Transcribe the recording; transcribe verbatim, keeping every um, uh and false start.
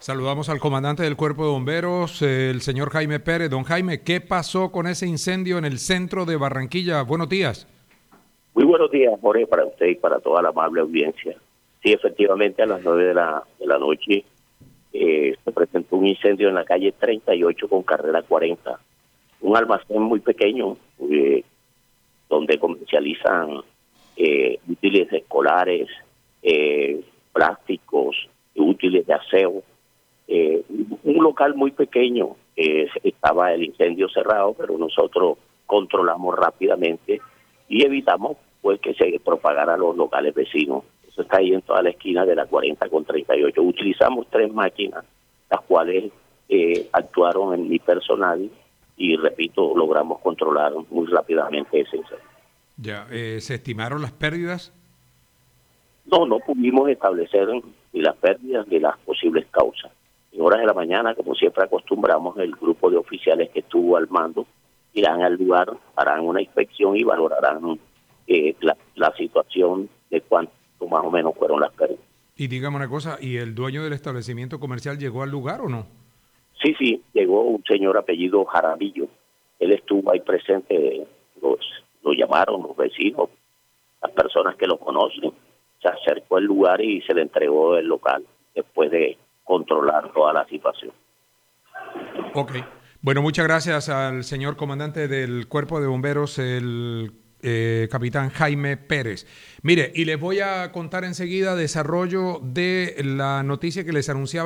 Saludamos al comandante del Cuerpo de Bomberos, el señor Jaime Pérez. Don Jaime, ¿qué pasó con ese incendio en el centro de Barranquilla? Buenos días. Muy buenos días, Jorge, para usted y para toda la amable audiencia. Sí, efectivamente, a las nueve de la, de la noche eh, se presentó un incendio en la calle treinta y ocho con carrera cuarenta. Un almacén muy pequeño eh, donde comercializan eh, útiles escolares, eh, plásticos, útiles de aseo. Eh, un local muy pequeño, eh, estaba el incendio cerrado, pero nosotros controlamos rápidamente y evitamos pues que se propagara a los locales vecinos. Eso está ahí en toda la esquina de la cuarenta con treinta y ocho. Utilizamos tres máquinas, las cuales eh, actuaron en mi personal y, repito, logramos controlar muy rápidamente ese incendio. Ya, eh, ¿se estimaron las pérdidas? No, no pudimos establecer ni las pérdidas ni las posibles causas. En horas de la mañana, como siempre acostumbramos, el grupo de oficiales que estuvo al mando irán al lugar, harán una inspección y valorarán eh, la, la situación de cuánto más o menos fueron las pérdidas. Y dígame una cosa, ¿y el dueño del establecimiento comercial llegó al lugar o no? Sí, sí, llegó un señor apellido Jaramillo. Él estuvo ahí presente, los, lo llamaron los vecinos, las personas que lo conocen. Se acercó al lugar y se le entregó el local después de controlar toda la situación. Ok. Bueno, muchas gracias al señor comandante del Cuerpo de Bomberos, el eh, capitán Jaime Pérez. Mire, y les voy a contar enseguida desarrollo de la noticia que les anunciaba